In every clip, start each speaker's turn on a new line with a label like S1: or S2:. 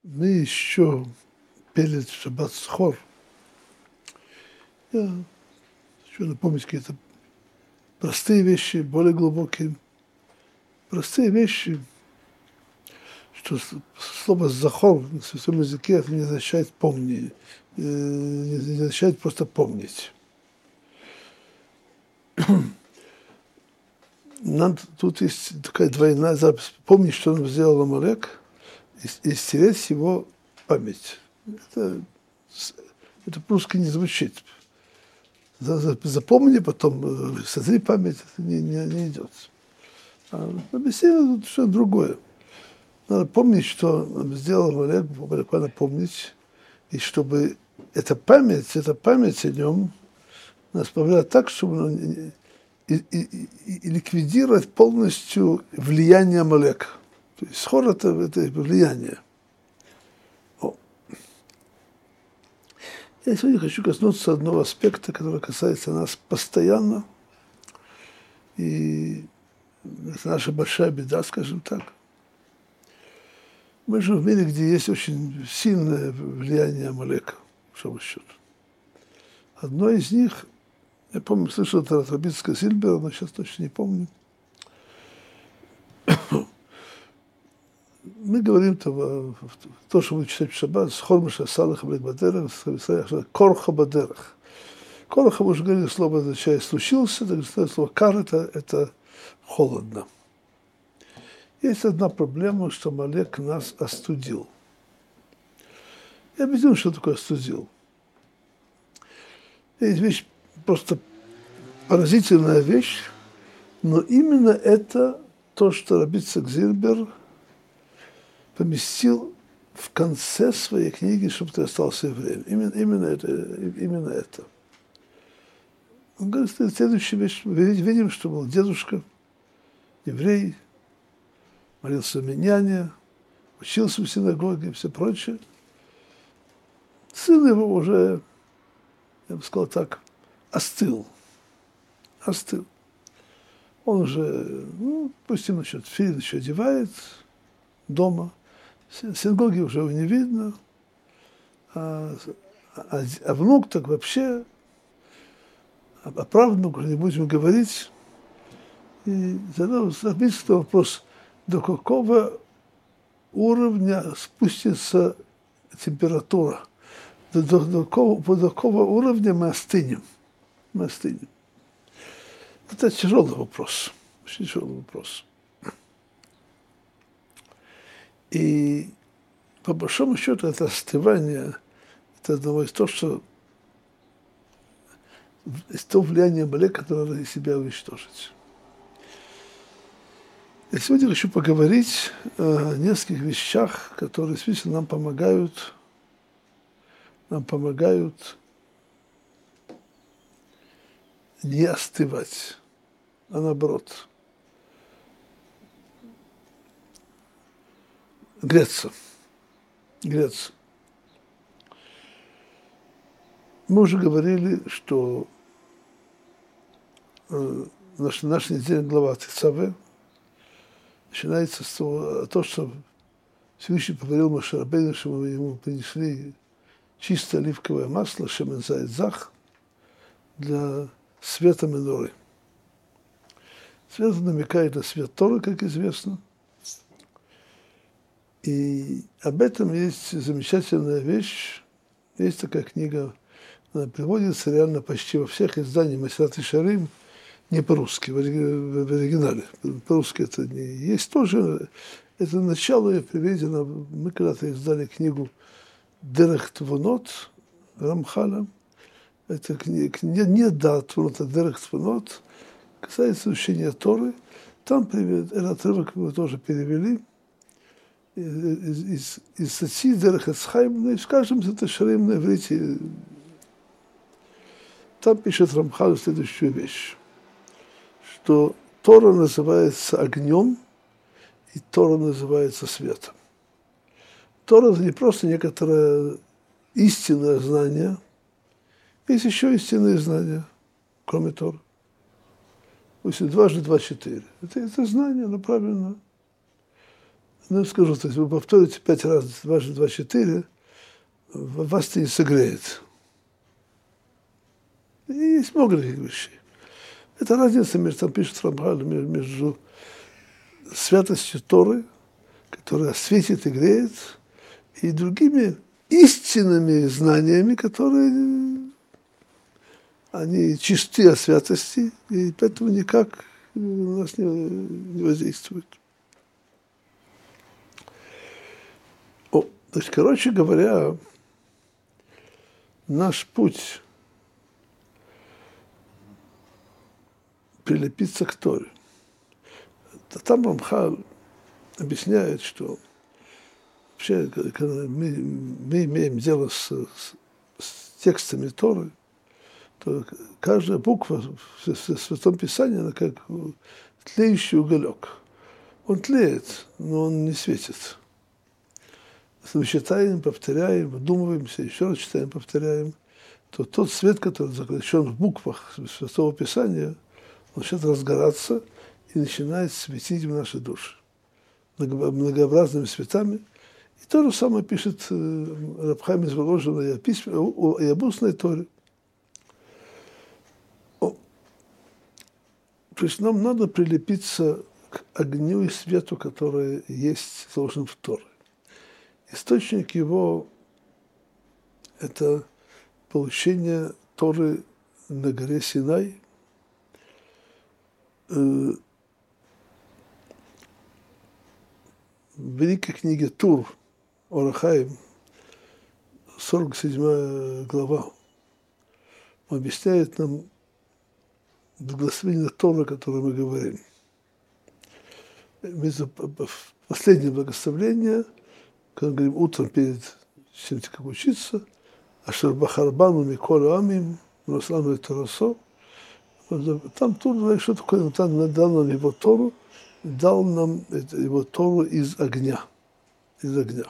S1: Мы еще перед Шаббат Схор, я хочу напомнить какие-то простые вещи, более глубокие. Простые вещи, что слово «захор» на святом языке это не означает «помни», не означает просто «помнить». Нам тут есть такая двойная запись. Помнить, что он сделал Амалек, и стереть его память. Это по-русски не звучит. Запомни, потом сотри память, это не идет. А объяснение тут что-то другое. Надо помнить, что сделал Амалек, буквально помнить, и чтобы эта память о нем нас повлияла так, чтобы и ликвидировать полностью влияние Амалека. То есть Схор это влияние. Я сегодня хочу коснуться одного аспекта, который касается нас постоянно. И это наша большая беда, скажем так. Мы живем в мире, где есть очень сильное влияние Амалека, по большому счету. Одно из них, я помню, слышал это от Рабицкого Зильбера, но сейчас точно не помню. Мы говорим то, что будем читать в Шаббат, «Схор Миша Салах Аблек Бадерах», «Корха Бадерах». Корха, мы уже говорили, слово означает «случился», так слово «кар» это холодно. Есть одна проблема, что Амалек нас остудил. Я объясню, что такое остудил. Есть вещь, просто поразительная вещь, но именно это то, что Рабицкий Зильбер поместил в конце своей книги, чтобы ты остался евреем. Именно это. Он говорит, следующая вещь. Мы видим, что был дедушка, еврей, молился в миньяне, учился в синагоге и все прочее. Сын его уже, я бы сказал так, остыл. Он уже, пусть ему еще тфилин еще одевает дома. Синагоги уже его не видно. А внук так вообще, о правнуку не будем говорить. И задал вопрос, до какого уровня спустится температура, до какого уровня мы остынем. Это тяжелый вопрос, очень тяжелый вопрос. И по большому счету это остывание, это одно из того, что из того влияния Амалека, которое надо из себя уничтожить. Я сегодня хочу поговорить о нескольких вещах, которые действительно нам помогают не остывать, а наоборот, греться. Мы уже говорили, что наша недельная глава Тецаве начинается с того, что Всевышний повторил Моше Рабейну, что мы ему принесли чистое оливковое масло, шемен зайд зах, для света меноры. Свет намекает на свет Торы, как известно. И об этом есть замечательная вещь. Есть такая книга, она приводится реально почти во всех изданиях Масилат Ишарим, не по-русски, в оригинале. По-русски это не есть тоже. Это начало приведено. Мы когда-то издали книгу «Дерех Твунот» Рамхаля. Это книга не «Да Твунот», а «Дерех Твунот». Касается учения Торы. Там этот отрывок мы тоже перевели. Из статьи «Дерех Эцхайм», и скажем, это Шарим на иврите. Там пишет Рамхаль следующую вещь, что Тора называется огнем, и Тора называется светом. Тора – это не просто некоторое истинное знание, есть еще истинные знания, кроме Торы. Пусть 2 × 2 = 4. Это знание, но правильно. ну, скажу, то есть вы повторите 5 раз 2, 4, вас это не согреет. И есть много таких вещей. Это разница между, там пишет Рамхаль, между святостью Торы, которая светит и греет, и другими истинными знаниями, которые они чисты от святости, и поэтому никак на нас не воздействуют. То есть, короче говоря, наш путь прилепиться к Торе. Там Рамхаль объясняет, что вообще, когда мы имеем дело с текстами Торы, то каждая буква в Святом Писании, она как тлеющий уголек. Он тлеет, но он не светит. Если мы читаем, повторяем, вдумываемся, еще раз читаем, повторяем, то тот свет, который заключен в буквах Святого Писания, он начинает разгораться и начинает светить в наши души многообразными светами. И то же самое пишет Рав Хаим из Воложина и об устной Торе. То есть нам надо прилепиться к огню и свету, который есть, заложен в Торе. Источник его – это получение Торы на горе Синай, в великой книге Тур, Ор ха-Хаим, 47 глава, он объясняет нам благословение Торы, о котором мы говорим. Последнее благословение, когда мы говорим утром перед тем, как учиться, Ашер бахарбану миколь амим, Руслану и Торосо, там Тур говорит, что такое, он там дал нам его Тору, дал нам его Тору из огня. Из огня.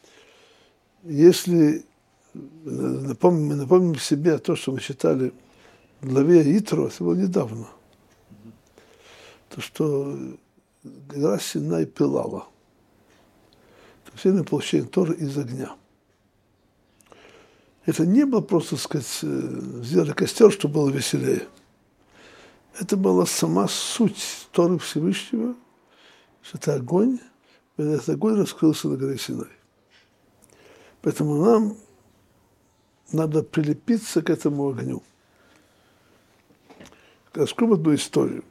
S1: Если мы напомним себе то, что мы читали в главе Итро, это было недавно, то, что гора Синай пылала. Все на получение Торы из огня. Это не было просто, сказать, сделали костер, чтобы было веселее. Это была сама суть Торы Всевышнего, что это огонь, и этот огонь раскрылся на горе Синай. Поэтому нам надо прилепиться к этому огню. Расскажу одну историю.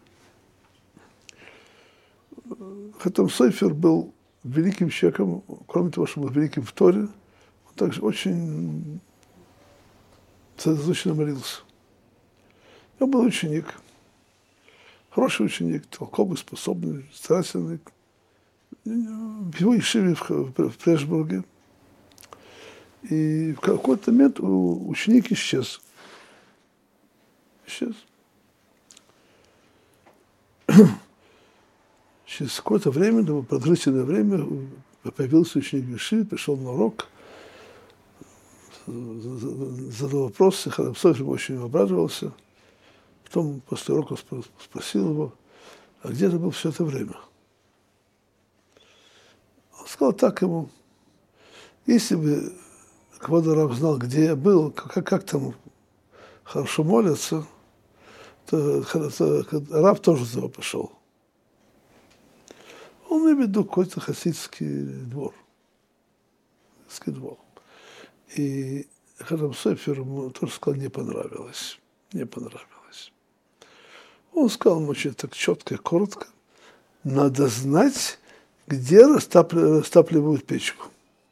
S1: Хатам Софер был великим человеком, кроме того, что был великим в Торе, он также очень сосредоточенно молился. Он был ученик, хороший ученик, толковый, способный, старательный. В его ешиве в Прешбурге. И в какой-то момент ученик исчез. Через какое-то время, продолжительное время, появился ученик в ешиве, пришел на урок, задал вопросы, Хатам Софер очень обрадовался. Потом после урока спросил его, а где ты был все это время? Он сказал так ему, если бы Квода Рав знал, где я был, как там хорошо молятся, то Рав тоже туда пошел. Он имеет в виду какой-то хасидский двор. И Хатам Софер ему тоже сказал, не понравилось. Он сказал ему очень так четко и коротко, надо знать, где растапливают печку.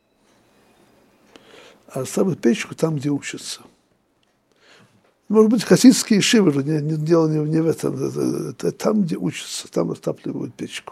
S1: А растапливают печку там, где учатся. Может быть, хасидские ешивы, дело не в этом, это там, где учатся, там растапливают печку.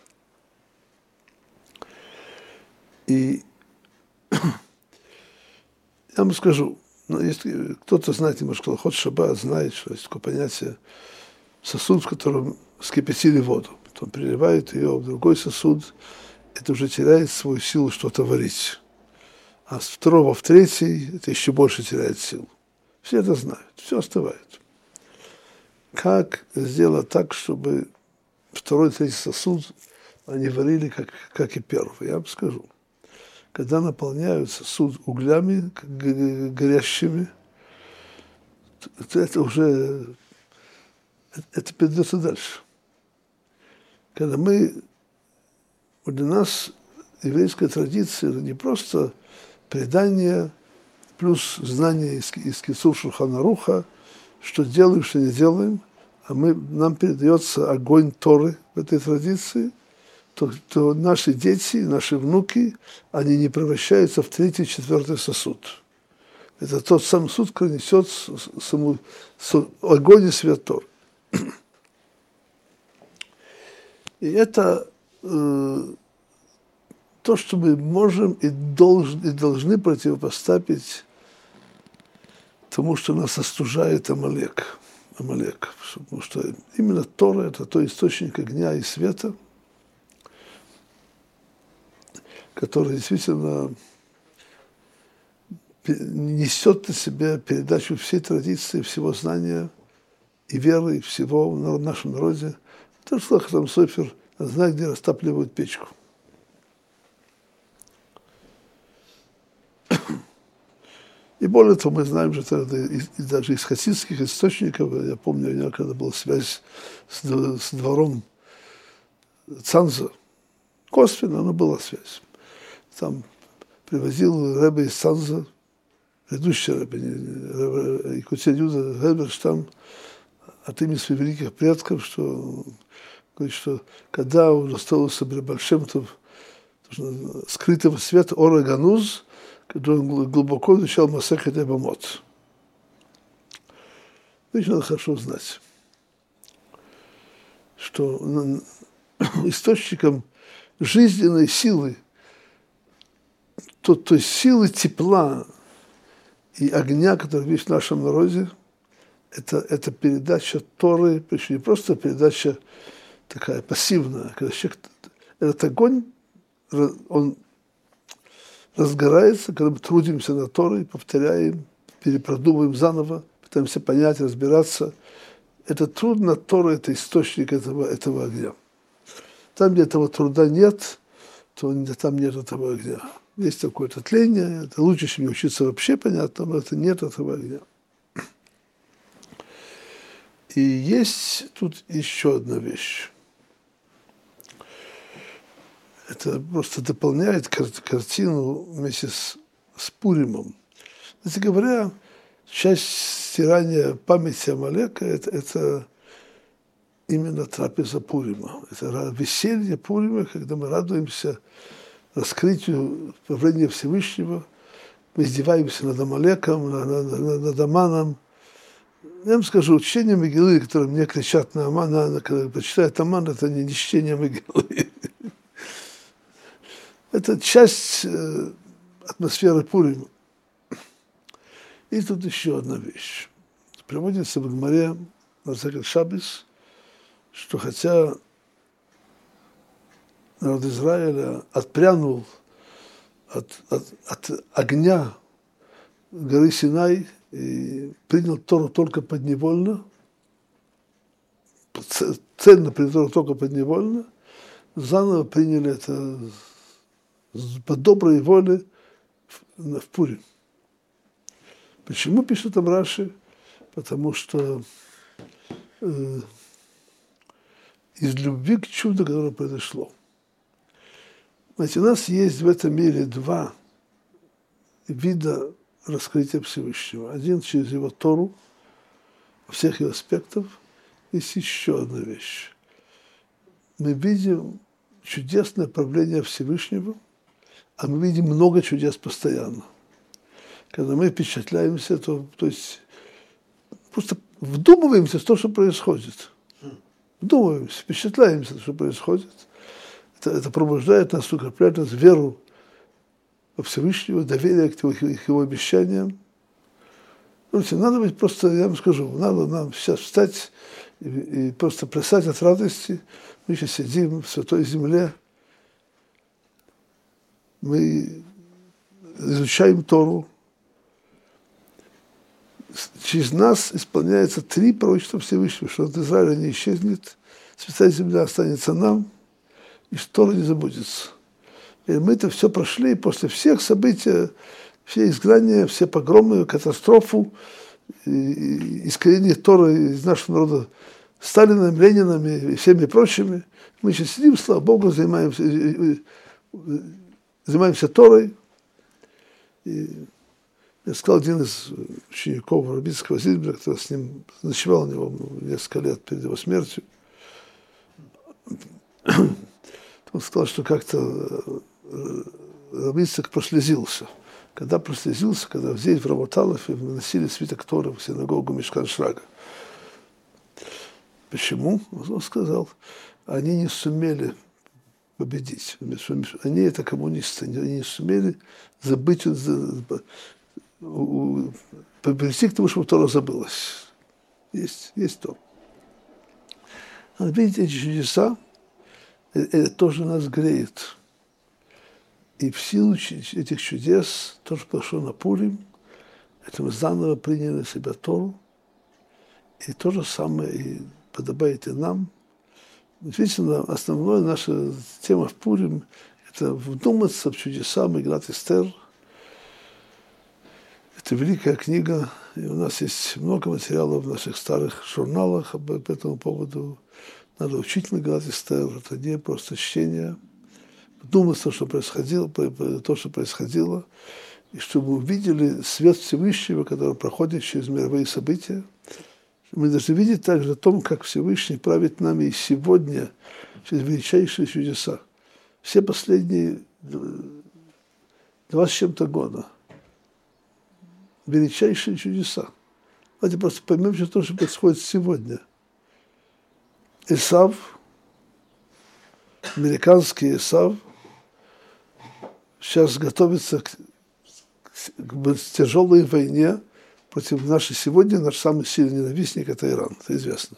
S1: И я вам скажу, если кто-то знает немножко Хот Шаббат, знает, что есть такое понятие сосуд, в котором скипятили воду. Потом переливают ее в другой сосуд, это уже теряет свою силу что-то варить. А с второго в третий это еще больше теряет силу. Все это знают, все остывает. Как сделать так, чтобы второй, третий сосуд они варили, как и первые. Я вам скажу, когда наполняют сосуд углями горящими, то это уже, это передается дальше. Когда для нас еврейская традиция, это не просто предание, плюс знание из Кицур Шулхан Аруха, что делаем, что не делаем, а нам передается огонь Торы в этой традиции, то наши дети, наши внуки, они не превращаются в третий, четвертый сосуд. Это тот самый сосуд, который несет огонь и свет Торы. И это то, что мы можем и должны противопоставить тому, что нас остужает Амалек. Потому что именно Тора – это тот источник огня и света, который действительно несет на себе передачу всей традиции, всего знания и веры, и всего в нашем народе. Это что там Софер знает, где растапливают печку. И более того, мы знаем, что даже из хасидских источников, я помню, у него когда была связь с двором Цанза, косвенно, но была связь. Там привозил Ребе из Цанза, предыдущий Ребе, Якутия Юда Гельберштам, от имени своих великих предков, что говорит, что когда он остался при Большом скрытого света Ора Гануз, когда он глубоко изучал Масехет Эбамот. Ведь надо хорошо знать, что источником жизненной силы, той силы тепла и огня, который есть в нашем народе, это передача Торы, причем не просто передача такая пассивная, когда человек, этот огонь, он разгорается, когда мы трудимся над Торой, повторяем, перепродумываем заново, пытаемся понять, разбираться. Это труд над Торой, это источник этого огня. Там, где этого труда нет, то там нет этого огня. Есть такое-то тление, это лучше, чем не учиться вообще, понятно, но это нет этого огня. И есть тут еще одна вещь. Это просто дополняет картину вместе с Пуримом. Кстати говоря, часть стирания памяти Амалека – это именно трапеза Пурима. Это веселье Пурима, когда мы радуемся раскрытию правления Всевышнего, мы издеваемся над Амалеком, над Аманом. Я вам скажу, чтение Мегилы, которые мне кричат на Амана, когда почитают Аман, это не чтение Мегилы. Это часть атмосферы Пурима. И тут еще одна вещь. Приводится в Гмаре Масехет Шаббис, что хотя народ Израиля отпрянул от огня горы Синай и принял Тору только подневольно, цельно принял Тору только подневольно, заново приняли это по доброй воле в Пурим. Почему пишет там Раши? Потому что из любви к чуду, которое произошло. Знаете, у нас есть в этом мире два вида раскрытия Всевышнего. Один через его Тору, всех его аспектов. Есть еще одна вещь. Мы видим чудесное правление Всевышнего, а мы видим много чудес постоянно. Когда мы впечатляемся, то есть просто вдумываемся в то, что происходит. Вдумываемся, впечатляемся в то, что происходит. Это пробуждает нас, укрепляет нас веру во Всевышнего, доверие к его обещаниям. Надо быть просто, я вам скажу, надо нам сейчас встать и просто плясать от радости. Мы сейчас сидим в Святой Земле, мы изучаем Тору. Через нас исполняется 3 пророчества Всевышнего, что от Израиля не исчезнет, Святая Земля останется нам, и что Тора не забудется. И мы это все прошли, и после всех событий, все изгнания, все погромы, катастрофу, искоренение Торы из нашего народа Сталином, Лениным и всеми прочими, мы сейчас сидим, слава Богу, занимаемся Торой. И я сказал, один из учеников Рабицкого Зильбера, который с ним ночевал у него несколько лет перед его смертью, он сказал, что как-то Рабицк прослезился. Когда прослезился, когда здесь, в Рамоталове, выносили свиток Торы в синагогу Мишкан Шрага. Почему? Он сказал, они не сумели победить. Они это коммунисты, они не сумели забыть, прийти к тому, чтобы Тора забылась. Есть то. Но видите, эти чудеса, это тоже нас греет. И в силу этих чудес, то, что пошло на Пурим, это мы заново приняли на себя Тору. И то же самое и подобает и нам. Действительно, основная наша тема в Пурим – это вдуматься в чудеса Мегилат Эстер. Это великая книга, и у нас есть много материалов в наших старых журналах по этому поводу. Надо учить Мегилат Эстер, это не просто чтение. Вдуматься, что происходило, то, что происходило, и чтобы увидели свет Всевышнего, который проходит через мировые события. Мы должны видеть также о том, как Всевышний правит нами и сегодня через величайшие чудеса. Все последние 20 с чем-то года. Величайшие чудеса. Давайте просто поймем, что то, что происходит сегодня. Исав, американский Исав, сейчас готовится к тяжелой войне против нашей сегодня, наш самый сильный ненавистник – это Иран, это известно.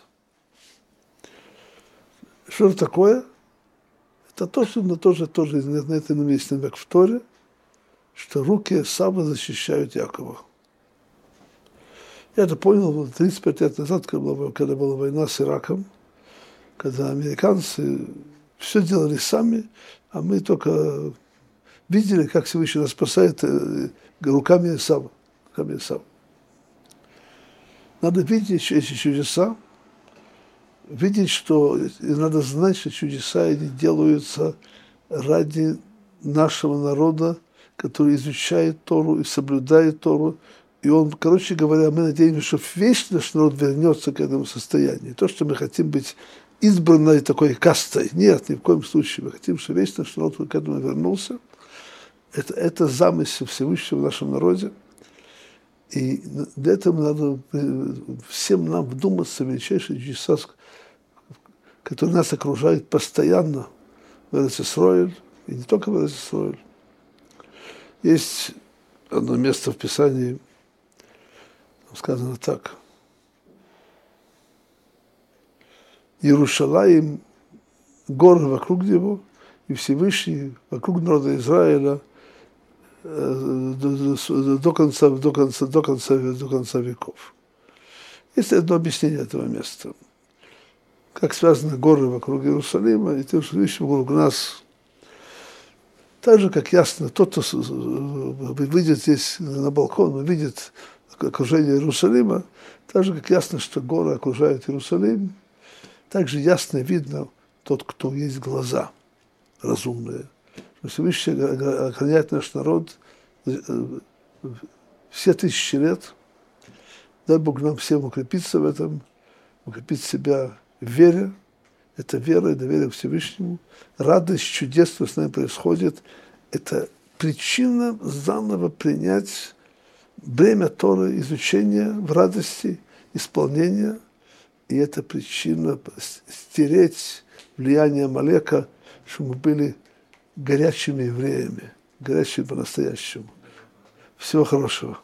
S1: Что же такое? Это то, что тоже на этом месте намек в Торе, что руки Исава защищают Якова. Я это понял 35 лет назад, когда была война с Ираком, когда американцы все делали сами, а мы только видели, как Всевышний нас спасает руками Исава. Надо видеть эти чудеса, видеть, что надо знать, что чудеса они делаются ради нашего народа, который изучает Тору и соблюдает Тору. И он, короче говоря, мы надеемся, что весь наш народ вернется к этому состоянию. То, что мы хотим быть избранной такой кастой. Нет, ни в коем случае. Мы хотим, чтобы весь наш народ к этому вернулся. Это замысел Всевышнего в нашем народе. И для этого надо всем нам вдуматься в величайшие чудеса, которые нас окружают постоянно в Эрец-Исроэль, и не только в Эрец-Исроэль. Есть одно место в Писании, сказано так. Иерушалаим, горы вокруг него, и Всевышний вокруг народа Израиля до конца веков. Есть одно объяснение этого места. Как связаны горы вокруг Иерусалима и тем, что Всевышний вокруг нас. Так же, как ясно, тот, кто выйдет здесь на балкон, увидит окружение Иерусалима, так же, как ясно, что горы окружают Иерусалим, так же ясно видно тот, кто есть глаза разумные. Всевышний охраняет наш народ все тысячи лет. Дай Бог нам всем укрепиться в этом, укрепить себя в вере. Это вера и доверие к Всевышнему. Радость, чудес, что с нами происходит, это причина заново принять бремя Торы, изучения в радости, исполнения. И это причина стереть влияние Амалека, чтобы мы были горячими евреями, горячими по-настоящему. Всего хорошего.